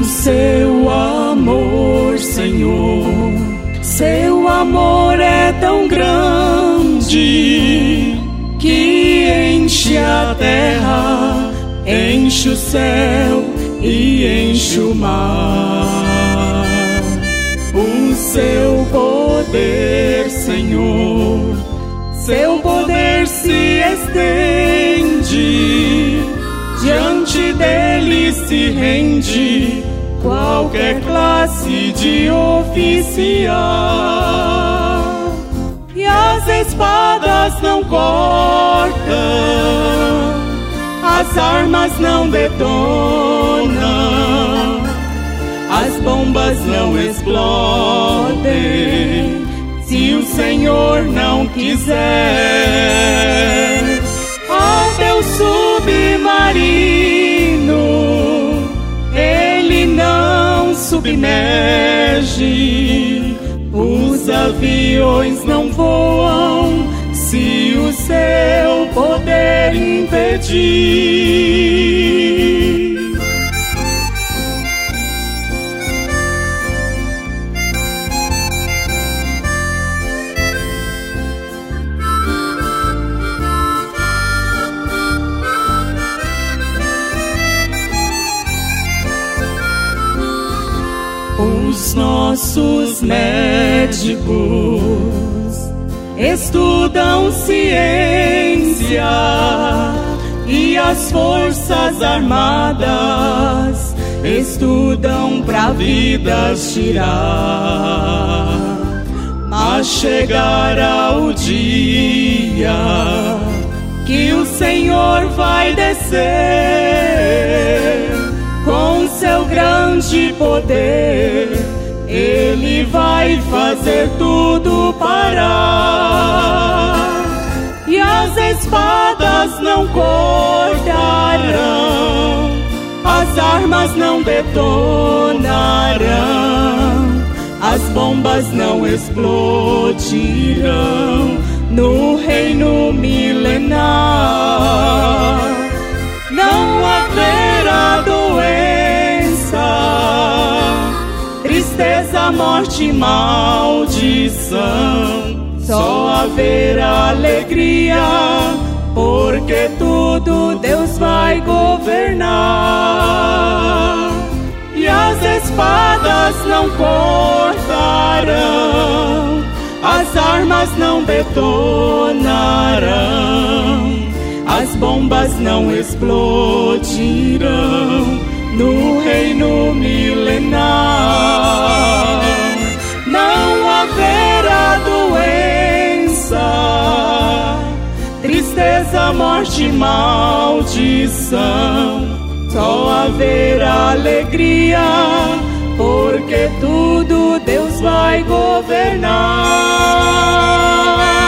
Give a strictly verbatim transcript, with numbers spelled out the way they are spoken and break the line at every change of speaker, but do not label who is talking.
seu amor, Senhor, seu amor é tão grande que enche a terra, enche o céu e enche o mar. O seu poder, Senhor, seu poder se estende, diante dele se rende qualquer classe de oficial. E as espadas não cortam, as armas não detonam, as bombas não explodem, se o Senhor não quiser. Ao teu submarino ele não submerge, os aviões não voam se o seu poder impedir. Os nossos médicos estudam ciência e as forças armadas estudam pra vidas tirar. Mas chegará o dia que o Senhor vai descer com seu grande poder, ele vai fazer tudo parar. E as espadas não cortarão, as armas não detonarão, as bombas não explodirão no reino milenar. Não haverá doença, tristeza, morte e maldição, só haverá alegria, porque tudo Deus vai governar. E as espadas não cortarão, as armas não detonarão, as bombas não explodirão no reino milenar. Não haverá doença, tristeza, morte e maldição, só haverá alegria, porque tudo Deus vai governar.